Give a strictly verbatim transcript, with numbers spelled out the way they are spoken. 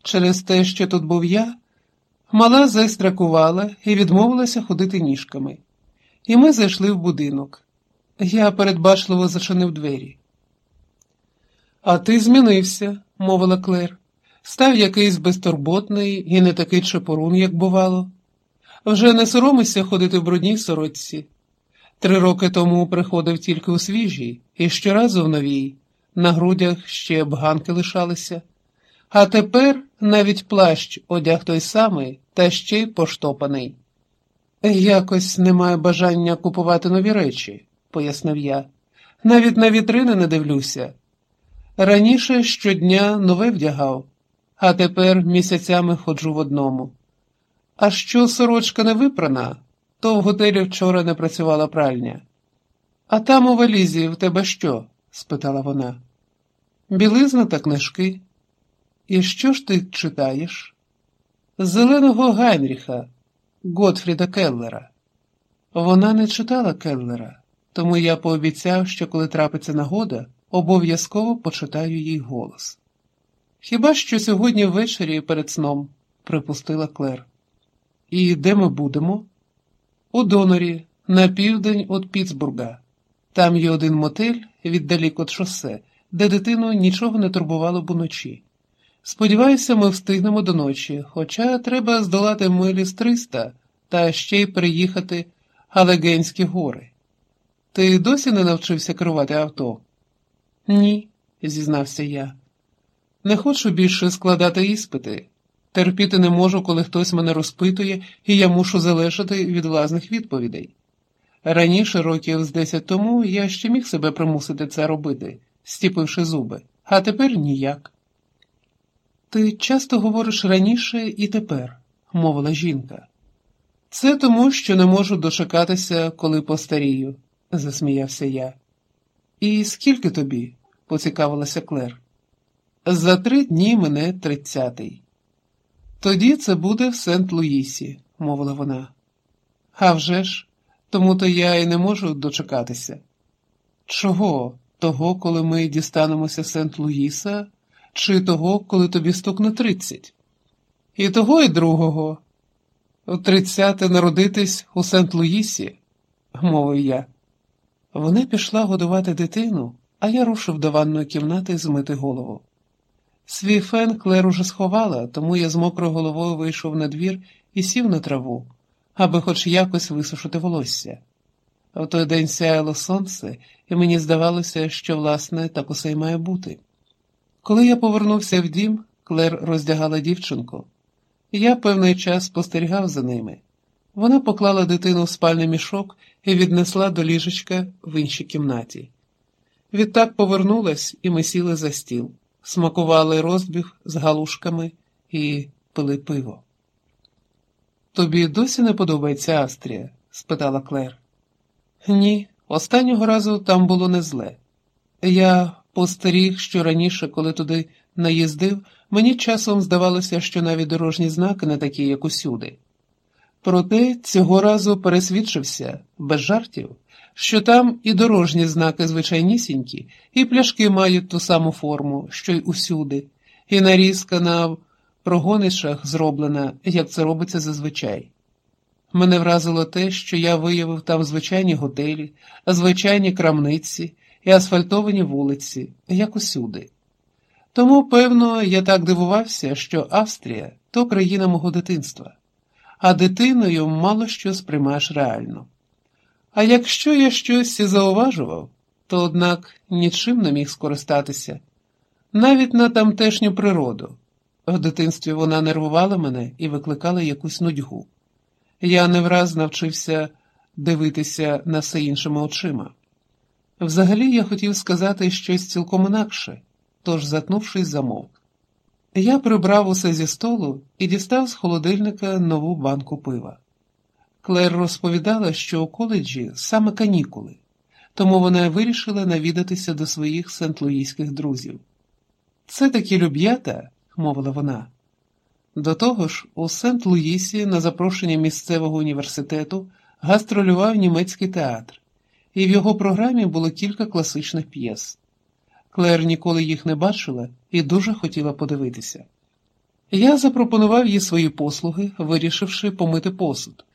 Через те, що тут був я, мала зайстракувала і відмовилася ходити ніжками. І ми зайшли в будинок. Я передбачливо зачинив двері. «А ти змінився», – мовила Клер. «Став якийсь безтурботний і не такий чепурун, як бувало. Вже не соромишся ходити в брудній сорочці. Три роки тому приходив тільки у свіжій, і щоразу в новій. На грудях ще бганки лишалися. А тепер навіть плащ одяг той самий, та ще й поштопаний». «Якось немає бажання купувати нові речі», – пояснив я. «Навіть на вітрини не дивлюся. Раніше щодня нове вдягав, а тепер місяцями ходжу в одному. А що сорочка не випрана, то в готелі вчора не працювала пральня». «А там у валізі в тебе що?» – спитала вона. «Білизна та книжки». «І що ж ти читаєш?» «Зеленого Гайнріха, Готфріда Келлера». Вона не читала Келлера, тому я пообіцяв, що коли трапиться нагода, обов'язково почитаю їй голос. «Хіба що сьогодні ввечері перед сном», – припустила Клер. «І де ми будемо?» «У Донорі, на південь від Пітсбурга. Там є один мотель, віддалік від шосе, де дитину нічого не турбувало б уночі. Сподіваюся, ми встигнемо до ночі, хоча треба здолати милі з триста та ще й переїхати Алегенські гори. Ти досі не навчився керувати авто?» «Ні», – зізнався я. «Не хочу більше складати іспити. Терпіти не можу, коли хтось мене розпитує, і я мушу залежати від власних відповідей. Раніше, років з десять тому, я ще міг себе примусити це робити, стіпивши зуби, а тепер ніяк». «Ти часто говориш раніше і тепер», – мовила жінка. «Це тому, що не можу дочекатися, коли постарію», – засміявся я. «І скільки тобі?» – поцікавилася Клер. «За три дні мене тридцятий». «Тоді це буде в Сент-Луїсі», – мовила вона. «А вже ж, тому-то я і не можу дочекатися». «Чого? Того, коли ми дістанемося Сент-Луїса, чи того, коли тобі стукне тридцять?» «І того, і другого. У тридцяти народитись у Сент-Луїсі», – мовив я. Вона пішла годувати дитину, а я рушив до ванної кімнати змити голову. Свій фен Клер уже сховала, тому я з мокрою головою вийшов на двір і сів на траву, аби хоч якось висушити волосся. В той день сяяло сонце, і мені здавалося, що, власне, так усе й має бути. Коли я повернувся в дім, Клер роздягала дівчинку. Я певний час спостерігав за ними. Вона поклала дитину в спальний мішок і віднесла до ліжечка в іншій кімнаті. Відтак повернулась, і ми сіли за стіл, смакували розбіг з галушками і пили пиво. «Тобі досі не подобається Австрія?» – спитала Клер. «Ні, останнього разу там було не зле. Я постеріг, що раніше, коли туди наїздив, мені часом здавалося, що навіть дорожні знаки не такі, як усюди. Проте цього разу пересвідчився, без жартів, що там і дорожні знаки звичайнісінькі, і пляшки мають ту саму форму, що й усюди, і нарізка на прогонишах зроблена, як це робиться зазвичай. Мене вразило те, що я виявив там звичайні готелі, звичайні крамниці і асфальтовані вулиці, як усюди. Тому, певно, я так дивувався, що Австрія – то країна мого дитинства, а дитиною мало що сприймаєш реально. А якщо я щось і зауважував, то, однак, нічим не міг скористатися, навіть на тамтешню природу. В дитинстві вона нервувала мене і викликала якусь нудьгу. Я не враз навчився дивитися на все іншими очима. Взагалі я хотів сказати щось цілком інакше, тож, затнувшись, замовк. Я прибрав усе зі столу і дістав з холодильника нову банку пива. Клер розповідала, що у коледжі саме канікули, тому вона вирішила навідатися до своїх сент-луїських друзів. «Це такі люб'ята», – мовила вона. До того ж, у Сент-Луїсі на запрошення місцевого університету гастролював німецький театр, і в його програмі було кілька класичних п'єс. Клер ніколи їх не бачила і дуже хотіла подивитися. Я запропонував їй свої послуги, вирішивши помити посуд.